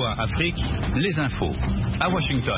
VOA Afrique, les infos. À Washington.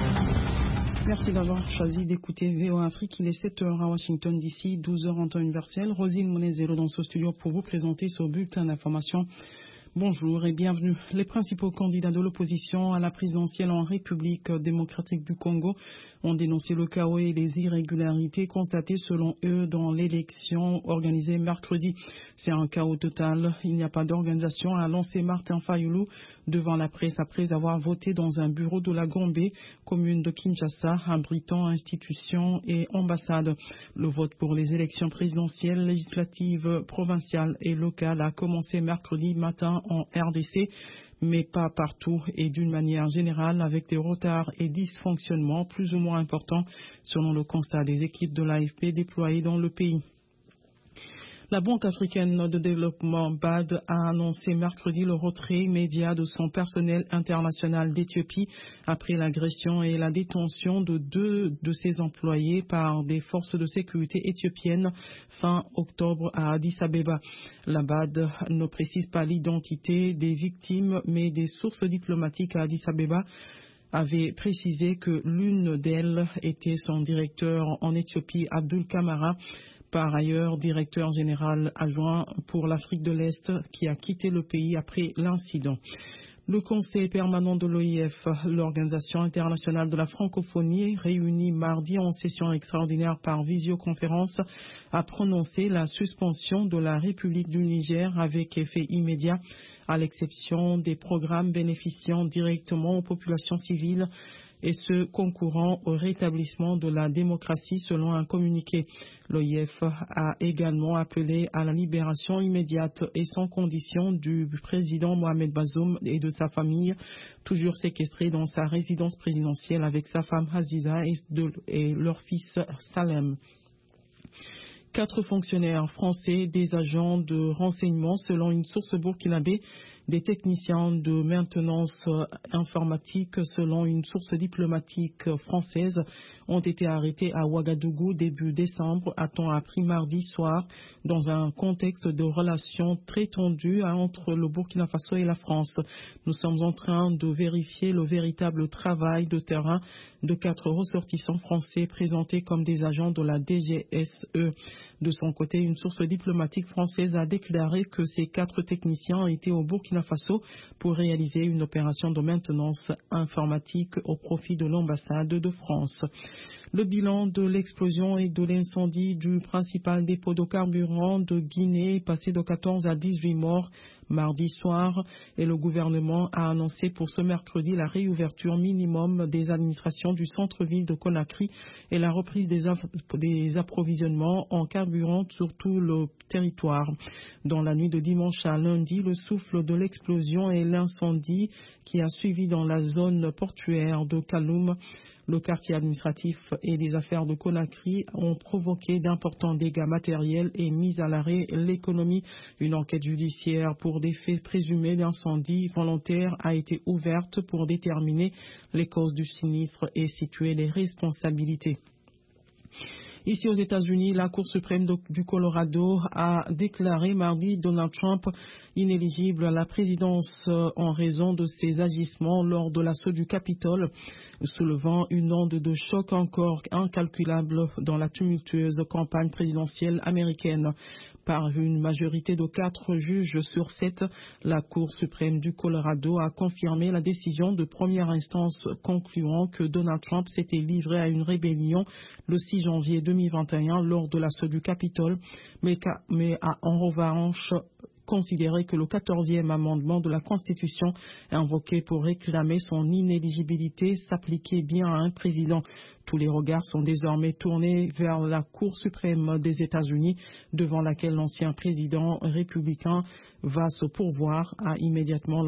Merci d'avoir choisi d'écouter VOA Afrique. Il est 7h à Washington d'ici, 12h en temps universel. Rosine Monezero dans ce studio pour vous présenter ce bulletin d'information. Bonjour et bienvenue. Les principaux candidats de l'opposition à la présidentielle en République démocratique du Congo ont dénoncé le chaos et les irrégularités constatées selon eux dans l'élection organisée mercredi. C'est un chaos total. Il n'y a pas d'organisation, a lancé Martin Fayulu devant la presse après avoir voté dans un bureau de la Gombe, commune de Kinshasa, abritant institutions et ambassades. Le vote pour les élections présidentielles, législatives, provinciales et locales a commencé mercredi matin en RDC, mais pas partout et d'une manière générale avec des retards et dysfonctionnements plus ou moins importants selon le constat des équipes de l'AFP déployées dans le pays. La Banque africaine de développement BAD a annoncé mercredi le retrait immédiat de son personnel international d'Éthiopie après l'agression et la détention de 2 de ses employés par des forces de sécurité éthiopiennes fin octobre à Addis Abeba. La BAD ne précise pas l'identité des victimes, mais des sources diplomatiques à Addis Abeba avait précisé que l'une d'elles était son directeur en Éthiopie, Abdul Kamara, par ailleurs directeur général adjoint pour l'Afrique de l'Est, qui a quitté le pays après l'incident. Le Conseil permanent de l'OIF, l'Organisation internationale de la francophonie, réunie mardi en session extraordinaire par visioconférence, a prononcé la suspension de la République du Niger avec effet immédiat, à l'exception des programmes bénéficiant directement aux populations civiles et ceux concourant au rétablissement de la démocratie selon un communiqué. L'OIF a également appelé à la libération immédiate et sans condition du président Mohamed Bazoum et de sa famille, toujours séquestrés dans sa résidence présidentielle avec sa femme Aziza et leur fils Salem. 4 fonctionnaires français, des agents de renseignement selon une source burkinabé, des techniciens de maintenance informatique selon une source diplomatique française ont été arrêtés à Ouagadougou début décembre, a-t-on appris mardi soir, dans un contexte de relations très tendues entre le Burkina Faso et la France. Nous sommes en train de vérifier le véritable travail de terrain de 4 ressortissants français présentés comme des agents de la DGSE. De son côté, une source diplomatique française a déclaré que ces 4 techniciens étaient au Burkina Faso pour réaliser une opération de maintenance informatique au profit de l'ambassade de France. Le bilan de l'explosion et de l'incendie du principal dépôt de carburant de Guinée est passé de 14 à 18 morts mardi soir et le gouvernement a annoncé pour ce mercredi la réouverture minimum des administrations du centre-ville de Conakry et la reprise des approvisionnements en carburant sur tout le territoire. Dans la nuit de dimanche à lundi, le souffle de l'explosion et l'incendie qui a suivi dans la zone portuaire de Kaloum, le quartier administratif et des affaires de Conakry ont provoqué d'importants dégâts matériels et mis à l'arrêt l'économie. Une enquête judiciaire pour des faits présumés d'incendie volontaire a été ouverte pour déterminer les causes du sinistre et situer les responsabilités. Ici aux États-Unis, la Cour suprême du Colorado a déclaré mardi Donald Trump inéligible à la présidence en raison de ses agissements lors de l'assaut du Capitole, soulevant une onde de choc encore incalculable dans la tumultueuse campagne présidentielle américaine. Par une majorité de 4 juges sur 7, la Cour suprême du Colorado a confirmé la décision de première instance concluant que Donald Trump s'était livré à une rébellion le 6 janvier 2021 lors de l'assaut du Capitole, mais a en revanche considéré que le 14e amendement de la Constitution invoqué pour réclamer son inéligibilité s'appliquait bien à un président. Tous les regards sont désormais tournés vers la Cour suprême des États-Unis, devant laquelle l'ancien président républicain va se pourvoir, a immédiatement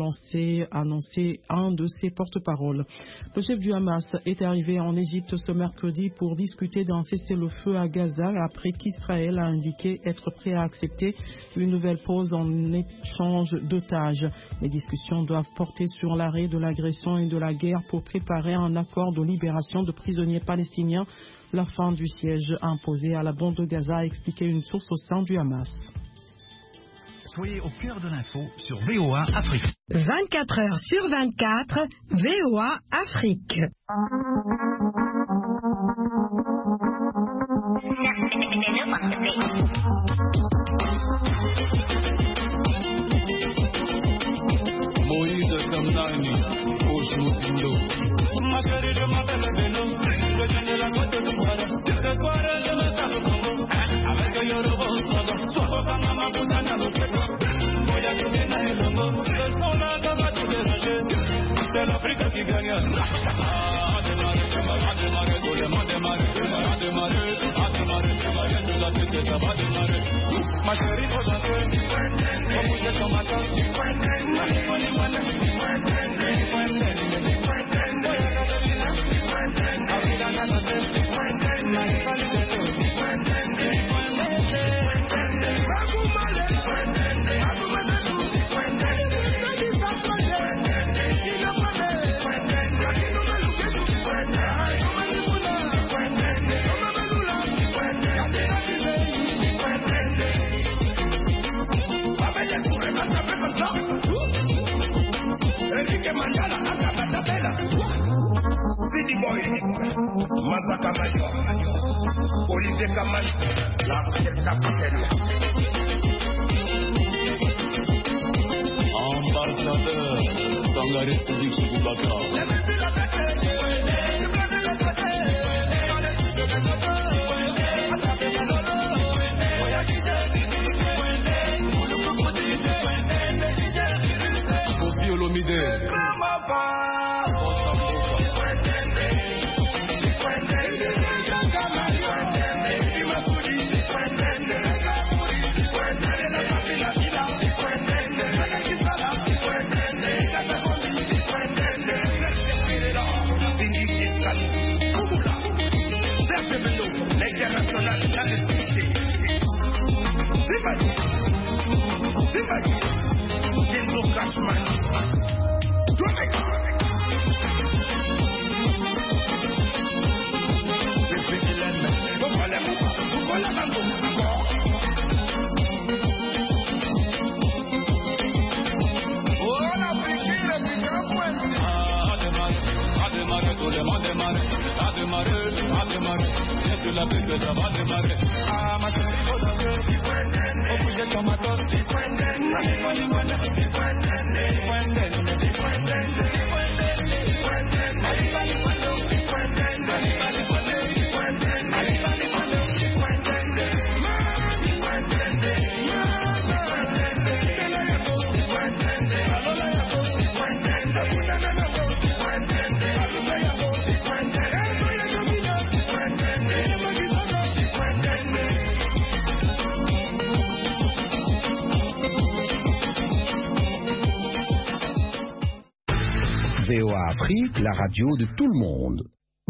annoncé un de ses porte-paroles. Le chef du Hamas est arrivé en Égypte ce mercredi pour discuter d'un cessez-le-feu à Gaza après qu'Israël a indiqué être prêt à accepter une nouvelle pause en échange d'otages. Les discussions doivent porter sur l'arrêt de l'agression et de la guerre pour préparer un accord de libération de prisonniers palestiniens, la fin du siège imposé à la bande de Gaza, a expliqué une source au sein du Hamas. Soyez au cœur de l'info sur VOA Afrique. 24 heures sur 24, VOA Afrique. Moïse Kamnani, Oshmutindo. Ma chérie, je m'appelle Beno. Je viens de la côte de Mouara. Ce soir, je me tape au Congo. Avec un Yoruba au Sodo. Sofa Mama Boutana au Québec. Moya Toubena et Longo. Ce son-là, ça va tout déranger. C'est l'Afrique qui gagne. A démarrer, tout le monde démarre. A démarrer, ça va rien de la tête, ça va démarrer. Ma chérie, faut danser. Faut bouger sur ma tête. City boy, Mazaka Major, Olivier Kamal, la capitaine. Ambassadeur, Sangare Sidik Souboubacar. Kofi Olomide. La que ça va démarrer. Ah, ma chérie, faut danser. Faut bouger comme ma tosse. VOA Afrique, la radio de tout le monde.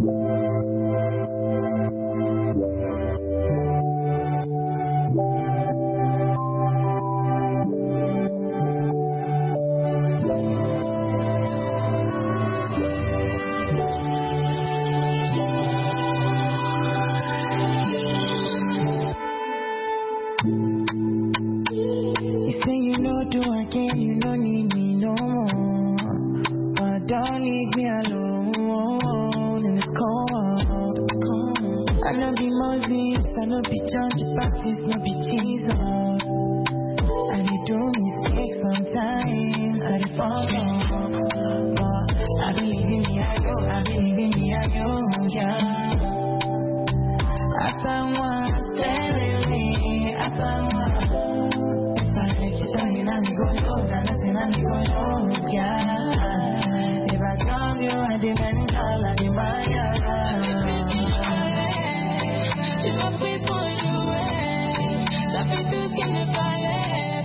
You say you know do again, you don't need me no more. Don't leave me alone in this cold. I know be Moses, I know be John the Baptist, no be Jesus. I dey do mistakes sometimes, I dey fall wrong. But I believe in me, I go, yeah. As I want, stay with me, as I want. If I let you tell me, now me go close, and nothing, now me go close, yeah. If I tell you, I didn't tell, I didn't buy you. Je m'en prie pour jouer, ça fait tout ce qu'elle ne fallait.